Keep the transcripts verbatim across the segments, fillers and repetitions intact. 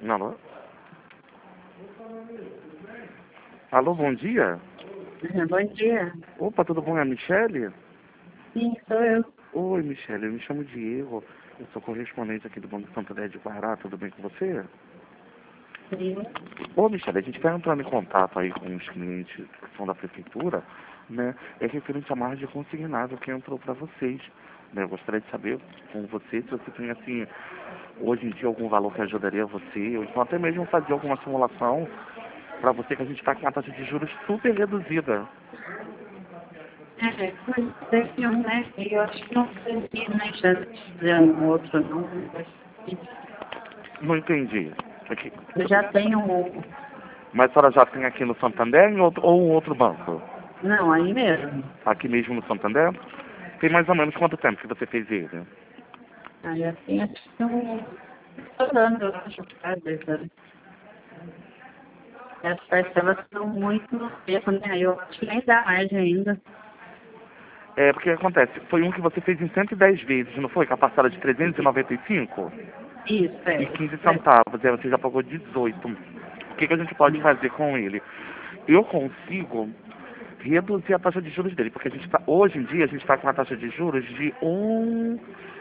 Alô? Alô, bom dia. Bom dia. Opa, tudo bom? É a Michele? Sim, sou eu. Oi, Michele, eu me chamo Diego. Eu sou correspondente aqui do Banco Santander de Pará. Tudo bem com você? Sim. Ô, Michele, a gente está entrando em contato aí com os clientes que são da prefeitura, né? É referente à margem consignada que entrou para vocês. Né? Eu gostaria de saber com você se você tem, assim, hoje em dia algum valor que ajudaria você, ou então até mesmo fazer alguma simulação para você, que a gente está com uma taxa de juros super reduzida. É, foi teve um, né? Eu acho que não sei se nem chance de fazer um outro, não. Eu acho que Não entendi. Aqui. eu já tenho um. Mas a senhora já tem aqui no Santander em outro- ou um outro banco? Não, aí mesmo. Aqui mesmo no Santander? Tem mais ou menos quanto tempo que você fez ele? Aí assim, acho que um. Estourando, eu acho, sabe? sabe? As parcelas são muito no tempo, né? Eu acho que nem dá margem ainda. É, porque acontece, foi um que você fez em cento e dez vezes, não foi? Com a parcela de trezentos e noventa e cinco Isso, e é. quinze é. centavos. Aí você já pagou dezoito. O que, que a gente pode fazer com ele? Eu consigo reduzir a taxa de juros dele, porque a gente tá, hoje em dia a gente está com uma taxa de juros de um,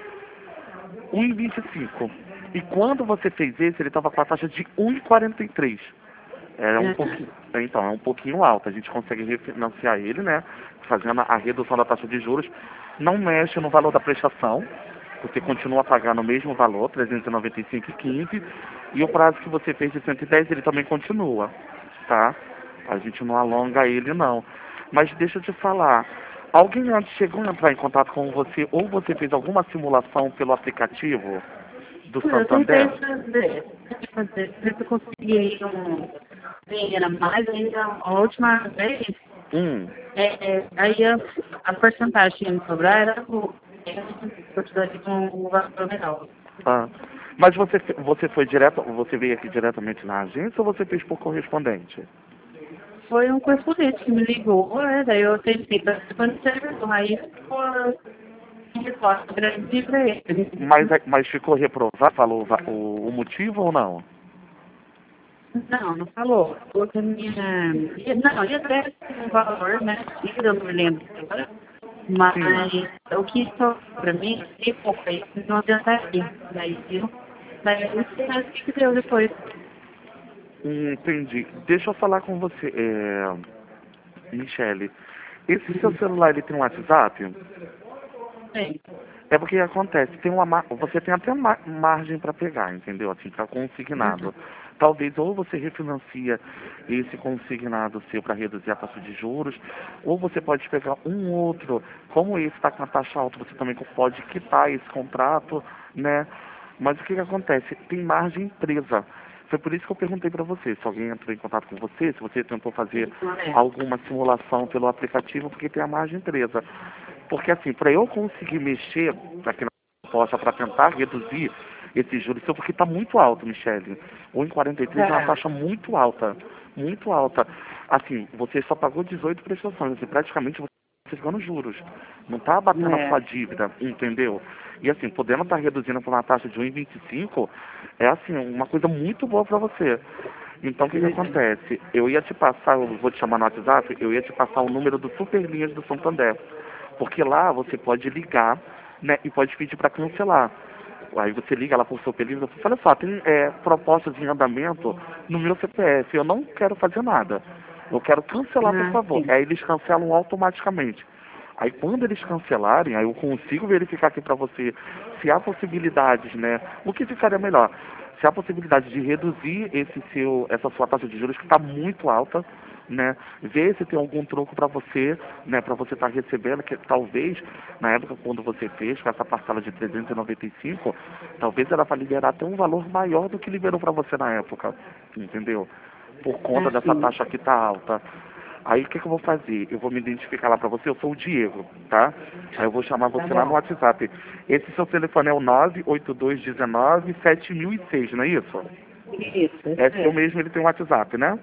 um vírgula vinte e cinco. E quando você fez esse, ele estava com a taxa de um vírgula quarenta e três. É um É. pouquinho, então, é um pouquinho alto. A gente consegue refinanciar ele, né? Fazendo a redução da taxa de juros. Não mexe no valor da prestação. Você continua a pagar no mesmo valor, trezentos e noventa e cinco vírgula quinze. E o prazo que você fez de cento e dez, ele também continua, tá? A gente não alonga ele, não. Mas deixa eu te falar. Alguém antes chegou a entrar em contato com você ou você fez alguma simulação pelo aplicativo do Eu tentei Santander? fazer, tentei fazer, ver se eu conseguia um dinheiro a mais ainda a última vez. Hum. É, é, aí a, a porcentagem que ia me sobrar era o quantidade com o valor menor. Ah. Mas você, fe- você foi direto, você veio aqui diretamente na agência ou você fez por correspondente? Foi um correspondente que me ligou, né? Daí eu tentei participar do serviço, aí ficou em resposta grande pra ele. Mas, é- mas ficou reprovado, falou o, va- o, o motivo ou não? Não, não falou. Falou que a minha. Não, ia até um valor, né? Isso eu não me lembro agora. Mas Sim. o que só pra mim, se for pra isso, não adiantaria. Daí, viu? Daí eu não sei mais o que que deu depois. Hum, entendi. Deixa eu falar com você, é, Michele. Esse seu celular, ele tem um WhatsApp? Sim. É porque acontece, tem uma mar... você tem até ma- margem para pegar, entendeu? Assim, para Uhum. consignado. Talvez ou você refinancia esse consignado seu para reduzir a taxa de juros, ou você pode pegar um outro, como esse está com a taxa alta, você também pode quitar esse contrato, né? Mas o que, que acontece? Tem margem presa. Foi por isso que eu perguntei para você, se alguém entrou em contato com você, se você tentou fazer Isso, é. alguma simulação pelo aplicativo, porque tem a margem presa. Porque assim, para eu conseguir mexer aqui na proposta para tentar reduzir esse juros, seu, porque está muito alto, Michele. um vírgula quarenta e três é uma Tá. taxa muito alta, muito alta. Assim, você só pagou dezoito prestações, assim, praticamente você está ficando juros. Não está abatendo a É. sua dívida, entendeu? E assim, podendo estar reduzindo por uma taxa de um vírgula vinte e cinco, é assim, uma coisa muito boa para você. Então, o que, que Uhum. acontece? Eu ia te passar, eu vou te chamar no WhatsApp, eu ia te passar o número do Superlinhas do Santander. Porque lá você pode ligar, né, e pode pedir para cancelar. Aí você liga lá para o Superlinhas e fala, olha só, tem é, propostas em andamento no meu C P F, eu não quero fazer nada. Eu quero cancelar, por Ah, favor. sim. Aí eles cancelam automaticamente. Aí quando eles cancelarem, aí eu consigo verificar aqui para você se há possibilidades, né? O que ficaria melhor? Se há possibilidade de reduzir esse seu, essa sua taxa de juros que está muito alta, né? Ver se tem algum troco para você, né? Para você estar recebendo, que talvez na época quando você fez com essa parcela de trezentos e noventa e cinco, talvez ela vai liberar até um valor maior do que liberou para você na época, entendeu? Por conta Ah, dessa sim. taxa que está alta. Aí o que, que eu vou fazer? Eu vou me identificar lá para você, eu sou o Diego, tá? Aí eu vou chamar Tá você lá no bom. WhatsApp. Esse seu telefone é o nove oito dois um nove sete mil e seis, não é isso? Isso, É isso seu é. mesmo, ele tem um WhatsApp, né?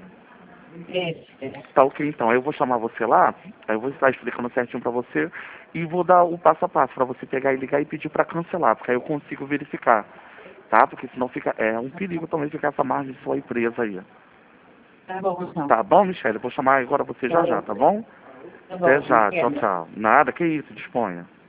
Isso. é. Tá ok, então. Aí eu vou chamar você lá, aí eu vou estar explicando certinho pra você e vou dar o passo a passo pra você pegar e ligar e pedir pra cancelar, porque aí eu consigo verificar, tá? Porque senão fica, é um perigo também ficar essa margem sua aí presa aí. Tá bom, então. Tá bom, Michele? Eu vou chamar agora você já já, tá bom? Tá bom, Até já, obrigada. tchau, tchau. Nada, que isso, disponha.